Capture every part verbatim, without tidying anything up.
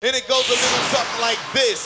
And it goes a little something like this.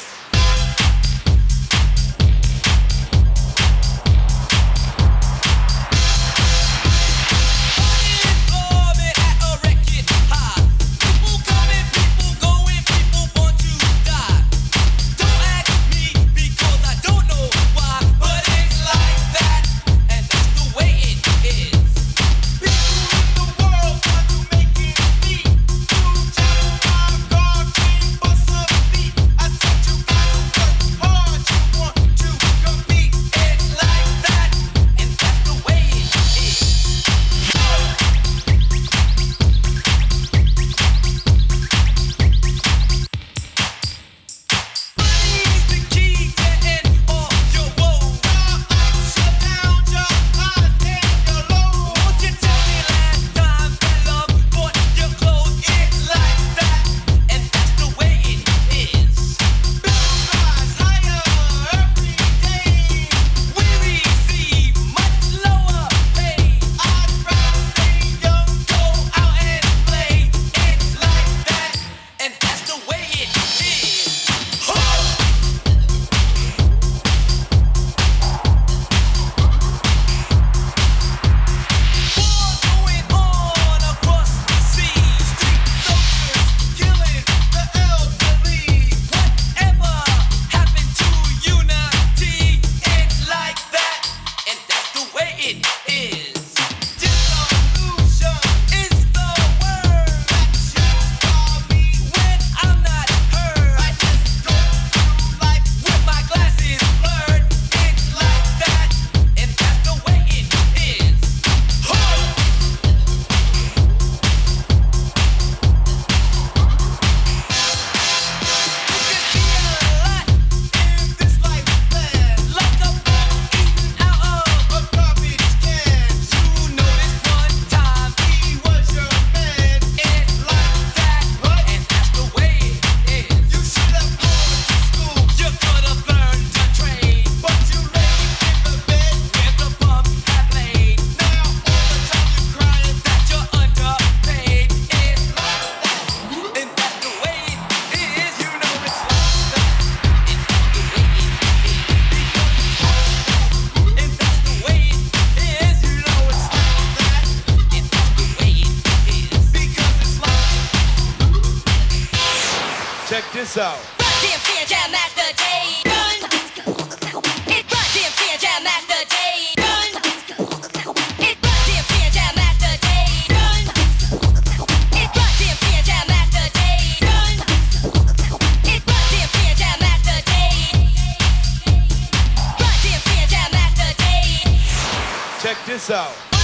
Check this out. Run D M C and Jam Master Jay. Run. It's Run D M C and Jam Master Jay. Run. It's Run D M C and Jam Master Jay. Run. It's Run D M C and Jam Master Jay. Run. It's Run D M C and Jam Master Jay. Run D M C and Jam Master Jay. Check this out.